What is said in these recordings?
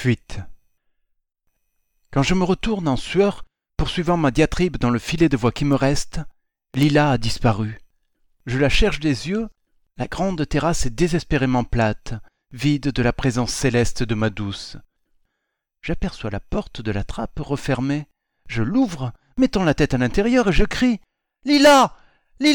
Fuite. Quand je me retourne en sueur, poursuivant ma diatribe dans le filet de voix qui me reste, Lila a disparu. Je la cherche des yeux, la grande terrasse est désespérément plate, vide de la présence céleste de ma douce. J'aperçois la porte de la trappe refermée. Je l'ouvre, mettant la tête à l'intérieur, et je crie « Lila! Lila !»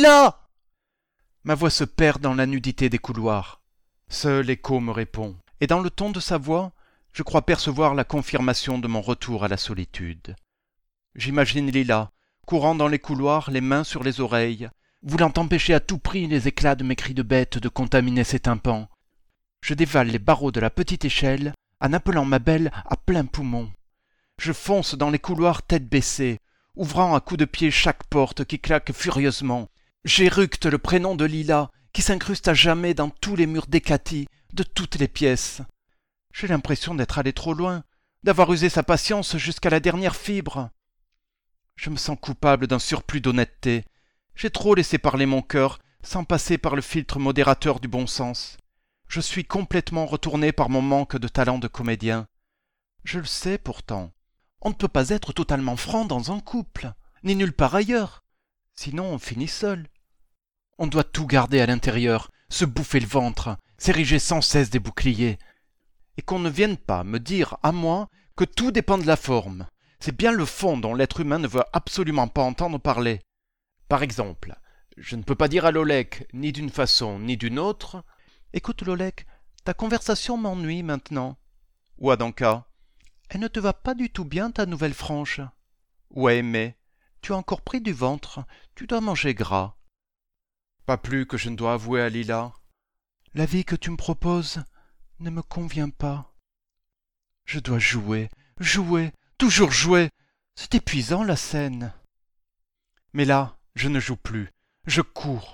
Ma voix se perd dans la nudité des couloirs. Seul l'écho me répond, et dans le ton de sa voix, je crois percevoir la confirmation de mon retour à la solitude. J'imagine Lila, courant dans les couloirs, les mains sur les oreilles, voulant empêcher à tout prix les éclats de mes cris de bête de contaminer ses tympans. Je dévale les barreaux de la petite échelle, en appelant ma belle à plein poumon. Je fonce dans les couloirs tête baissée, ouvrant à coups de pied chaque porte qui claque furieusement. J'éructe le prénom de Lila, qui s'incruste à jamais dans tous les murs décatis de toutes les pièces. J'ai l'impression d'être allé trop loin, d'avoir usé sa patience jusqu'à la dernière fibre. Je me sens coupable d'un surplus d'honnêteté. J'ai trop laissé parler mon cœur, sans passer par le filtre modérateur du bon sens. Je suis complètement retourné par mon manque de talent de comédien. Je le sais pourtant. On ne peut pas être totalement franc dans un couple, ni nulle part ailleurs. Sinon on finit seul. On doit tout garder à l'intérieur, se bouffer le ventre, s'ériger sans cesse des boucliers. Et qu'on ne vienne pas me dire à moi que tout dépend de la forme. C'est bien le fond dont l'être humain ne veut absolument pas entendre parler. Par exemple, je ne peux pas dire à Lolek, ni d'une façon ni d'une autre, « Écoute Lolek, ta conversation m'ennuie maintenant. » Ou à Danka, « Elle ne te va pas du tout bien ta nouvelle frange. » Ou à Aimé, « Tu as encore pris du ventre, tu dois manger gras. » Pas plus que je ne dois avouer à Lila. « La vie que tu me proposes ne me convient pas. » Je dois jouer, toujours jouer. C'est épuisant la scène. Mais là, je ne joue plus. Je cours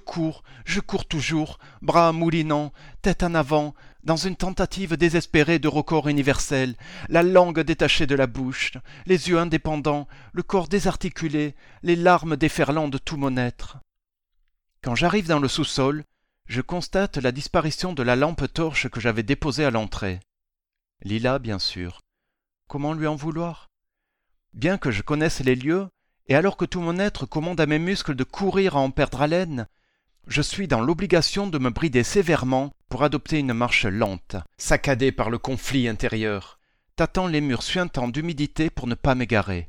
toujours, bras moulinants, tête en avant, dans une tentative désespérée de record universel, la langue détachée de la bouche, les yeux indépendants, le corps désarticulé, les larmes déferlant de tout mon être. Quand j'arrive dans le sous-sol, je constate la disparition de la lampe torche que j'avais déposée à l'entrée. Lila, bien sûr. Comment lui en vouloir? Bien que je connaisse les lieux, et alors que tout mon être commande à mes muscles de courir à en perdre haleine, je suis dans l'obligation de me brider sévèrement pour adopter une marche lente, saccadée par le conflit intérieur, tâtant les murs suintants d'humidité pour ne pas m'égarer.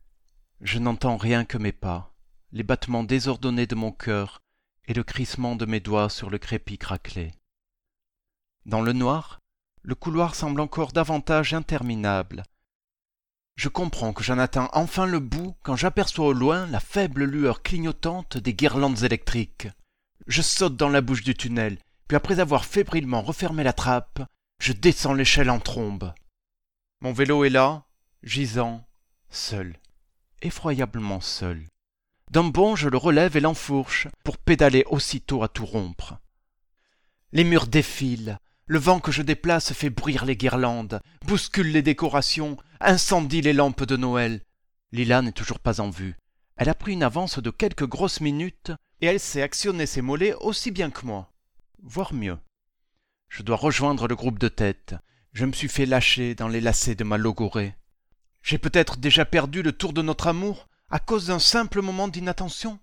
Je n'entends rien que mes pas, les battements désordonnés de mon cœur et le crissement de mes doigts sur le crépi craquelé. Dans le noir, le couloir semble encore davantage interminable. Je comprends que j'en atteins enfin le bout quand j'aperçois au loin la faible lueur clignotante des guirlandes électriques. Je saute dans la bouche du tunnel, puis après avoir fébrilement refermé la trappe, je descends l'échelle en trombe. Mon vélo est là, gisant, seul, effroyablement seul. D'un bond, je le relève et l'enfourche pour pédaler aussitôt à tout rompre. Les murs défilent. Le vent que je déplace fait bruire les guirlandes, bouscule les décorations, incendie les lampes de Noël. Lila n'est toujours pas en vue. Elle a pris une avance de quelques grosses minutes et elle sait actionner ses mollets aussi bien que moi, voire mieux. Je dois rejoindre le groupe de tête. Je me suis fait lâcher dans les lacets de ma logorée. J'ai peut-être déjà perdu le tour de notre amour à cause d'un simple moment d'inattention.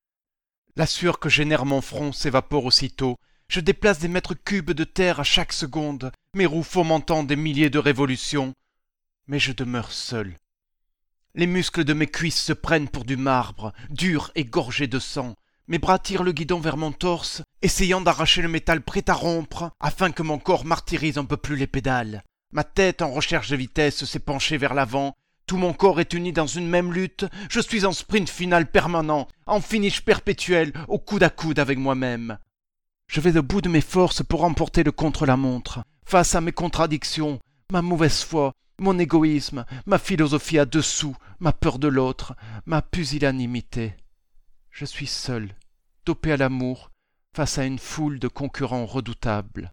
La sueur que génère mon front s'évapore aussitôt. Je déplace des mètres cubes de terre à chaque seconde, mes roues fomentant des milliers de révolutions. Mais je demeure seul. Les muscles de mes cuisses se prennent pour du marbre, dur et gorgé de sang. Mes bras tirent le guidon vers mon torse, essayant d'arracher le métal prêt à rompre, afin que mon corps martyrise un peu plus les pédales. Ma tête, en recherche de vitesse, s'est penchée vers l'avant. Tout mon corps est uni dans une même lutte. Je suis en sprint final permanent, en finish perpétuel, au coude à coude avec moi-même. Je vais au bout de mes forces pour remporter le contre-la-montre, face à mes contradictions, ma mauvaise foi, mon égoïsme, ma philosophie à deux sous, ma peur de l'autre, ma pusillanimité. Je suis seul, dopé à l'amour, face à une foule de concurrents redoutables.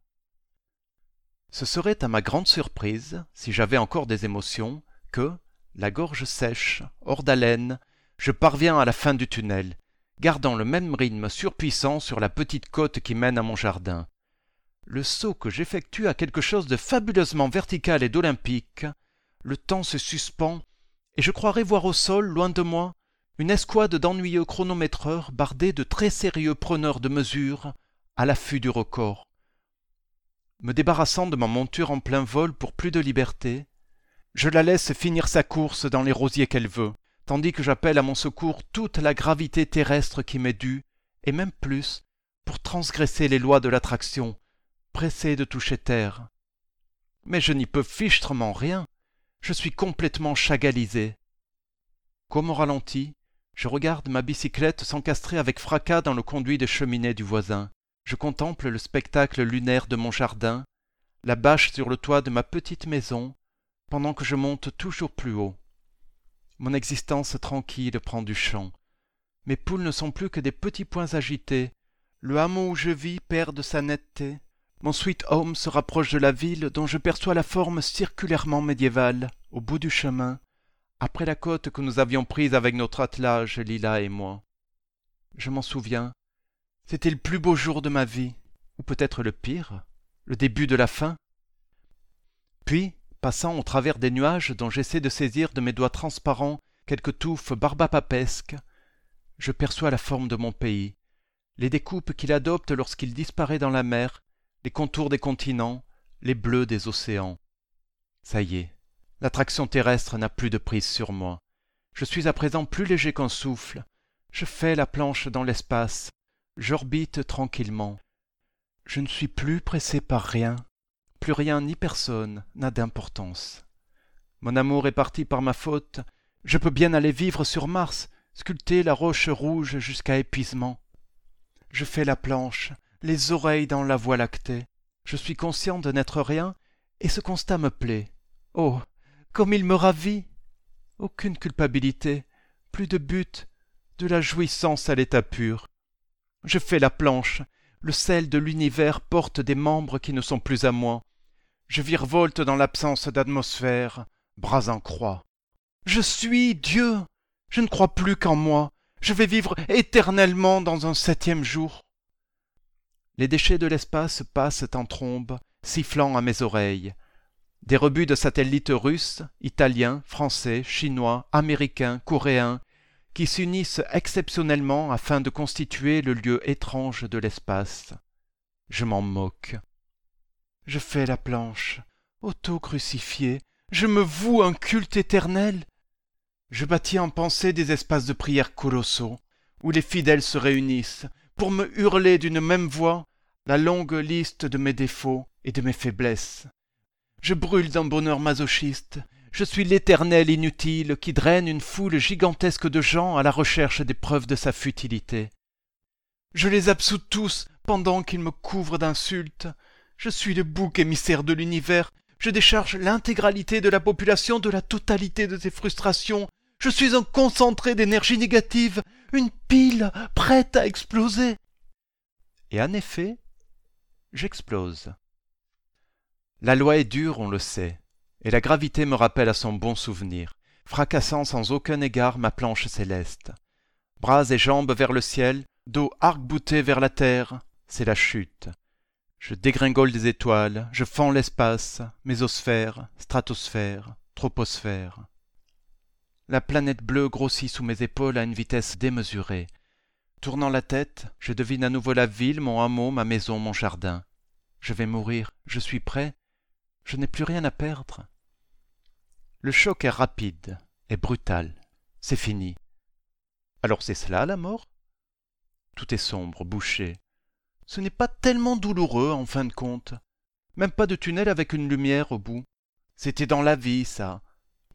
Ce serait à ma grande surprise, si j'avais encore des émotions, que, la gorge sèche, hors d'haleine, je parviens à la fin du tunnel, gardant le même rythme surpuissant sur la petite côte qui mène à mon jardin. Le saut que j'effectue a quelque chose de fabuleusement vertical et d'olympique. Le temps se suspend, et je croirais voir au sol, loin de moi, une escouade d'ennuyeux chronométreurs bardés de très sérieux preneurs de mesures, à l'affût du record. Me débarrassant de ma monture en plein vol pour plus de liberté, je la laisse finir sa course dans les rosiers qu'elle veut, tandis que j'appelle à mon secours toute la gravité terrestre qui m'est due, et même plus, pour transgresser les lois de l'attraction, pressé de toucher terre. Mais je n'y peux fichtrement rien, je suis complètement chagalisé. Comme au ralenti, je regarde ma bicyclette s'encastrer avec fracas dans le conduit de cheminée du voisin. Je contemple le spectacle lunaire de mon jardin, la bâche sur le toit de ma petite maison, pendant que je monte toujours plus haut. Mon existence tranquille prend du champ. Mes poules ne sont plus que des petits points agités. Le hameau où je vis perd de sa netteté. Mon sweet home se rapproche de la ville dont je perçois la forme circulairement médiévale, au bout du chemin, après la côte que nous avions prise avec notre attelage, Lila et moi. Je m'en souviens. C'était le plus beau jour de ma vie, ou peut-être le pire, le début de la fin. Puis, passant au travers des nuages dont j'essaie de saisir de mes doigts transparents quelques touffes barbapapesques, je perçois la forme de mon pays, les découpes qu'il adopte lorsqu'il disparaît dans la mer, les contours des continents, les bleus des océans. Ça y est, l'attraction terrestre n'a plus de prise sur moi. Je suis à présent plus léger qu'un souffle. Je fais la planche dans l'espace. J'orbite tranquillement. Je ne suis plus pressé par rien. Plus rien ni personne n'a d'importance. Mon amour est parti par ma faute. Je peux bien aller vivre sur Mars, sculpter la roche rouge jusqu'à épuisement. Je fais la planche, les oreilles dans la voie lactée. Je suis conscient de n'être rien, et ce constat me plaît. Oh, comme il me ravit! Aucune culpabilité, plus de but, de la jouissance à l'état pur. Je fais la planche, le sel de l'univers porte des membres qui ne sont plus à moi. Je virevolte dans l'absence d'atmosphère, bras en croix. Je suis Dieu! Je ne crois plus qu'en moi. Je vais vivre éternellement dans un 7e jour. Les déchets de l'espace passent en trombe, sifflant à mes oreilles. Des rebuts de satellites russes, italiens, français, chinois, américains, coréens, qui s'unissent exceptionnellement afin de constituer le lieu étrange de l'espace. Je m'en moque. Je fais la planche, auto-crucifié, je me voue un culte éternel. Je bâtis en pensée des espaces de prière colossaux, où les fidèles se réunissent, pour me hurler d'une même voix la longue liste de mes défauts et de mes faiblesses. Je brûle d'un bonheur masochiste. Je suis l'éternel inutile qui draine une foule gigantesque de gens à la recherche des preuves de sa futilité. Je les absous tous pendant qu'ils me couvrent d'insultes. Je suis le bouc émissaire de l'univers. Je décharge l'intégralité de la population de la totalité de ses frustrations. Je suis un concentré d'énergie négative, une pile prête à exploser. Et en effet, j'explose. La loi est dure, on le sait, et la gravité me rappelle à son bon souvenir, fracassant sans aucun égard ma planche céleste. Bras et jambes vers le ciel, dos arc-bouté vers la terre, c'est la chute. Je dégringole des étoiles, je fends l'espace, mésosphère, stratosphère, troposphère. La planète bleue grossit sous mes épaules à une vitesse démesurée. Tournant la tête, je devine à nouveau la ville, mon hameau, ma maison, mon jardin. Je vais mourir, je suis prêt, je n'ai plus rien à perdre. Le choc est rapide et brutal, c'est fini. Alors c'est cela la mort? Tout est sombre, bouché. Ce n'est pas tellement douloureux en fin de compte. Même pas de tunnel avec une lumière au bout. C'était dans la vie, ça.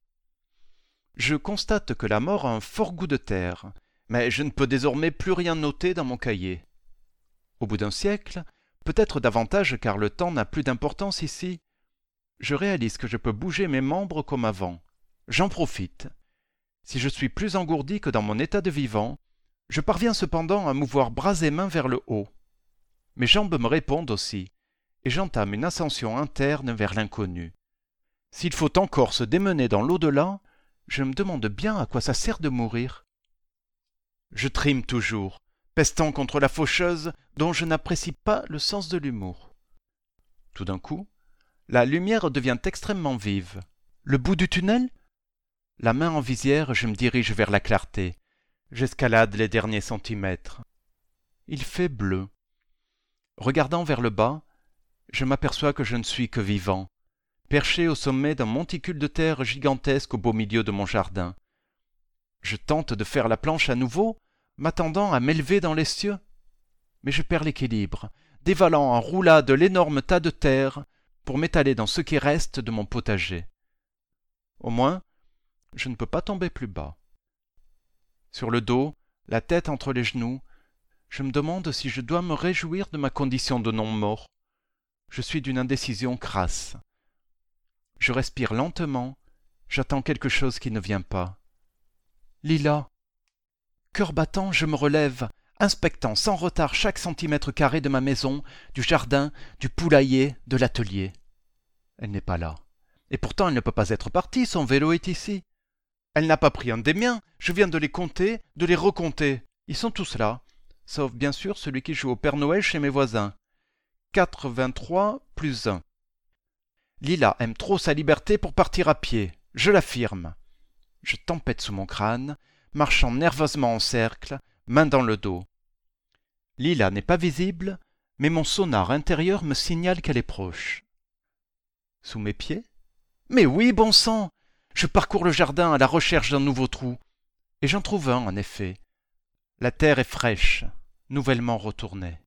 Je constate que la mort a un fort goût de terre, mais je ne peux désormais plus rien noter dans mon cahier. Au bout d'un siècle, peut-être davantage car le temps n'a plus d'importance ici, je réalise que je peux bouger mes membres comme avant. J'en profite. Si je suis plus engourdi que dans mon état de vivant, je parviens cependant à mouvoir bras et mains vers le haut. Mes jambes me répondent aussi, et j'entame une ascension interne vers l'inconnu. S'il faut encore se démener dans l'au-delà, je me demande bien à quoi ça sert de mourir. Je trime toujours, pestant contre la faucheuse dont je n'apprécie pas le sens de l'humour. Tout d'un coup, la lumière devient extrêmement vive. Le bout du tunnel? La main en visière, je me dirige vers la clarté. J'escalade les derniers centimètres. Il fait bleu. Regardant vers le bas, je m'aperçois que je ne suis que vivant, perché au sommet d'un monticule de terre gigantesque au beau milieu de mon jardin. Je tente de faire la planche à nouveau, m'attendant à m'élever dans les cieux. Mais je perds l'équilibre, dévalant en roulade l'énorme tas de terre pour m'étaler dans ce qui reste de mon potager. Au moins, je ne peux pas tomber plus bas. Sur le dos, la tête entre les genoux, je me demande si je dois me réjouir de ma condition de non-mort. Je suis d'une indécision crasse. Je respire lentement, j'attends quelque chose qui ne vient pas. Lila. Cœur battant, je me relève, inspectant sans retard chaque centimètre carré de ma maison, du jardin, du poulailler, de l'atelier. Elle n'est pas là. Et pourtant elle ne peut pas être partie, son vélo est ici. Elle n'a pas pris un des miens, je viens de les compter, de les recompter. Ils sont tous là, sauf bien sûr celui qui joue au Père Noël chez mes voisins. 83 plus 1. Lila aime trop sa liberté pour partir à pied, je l'affirme. Je tempête sous mon crâne, marchant nerveusement en cercle, main dans le dos. Lila n'est pas visible, mais mon sonar intérieur me signale qu'elle est proche. Sous mes pieds? Mais oui, bon sang! Je parcours le jardin à la recherche d'un nouveau trou. Et j'en trouve un, en effet. La terre est fraîche, nouvellement retournée.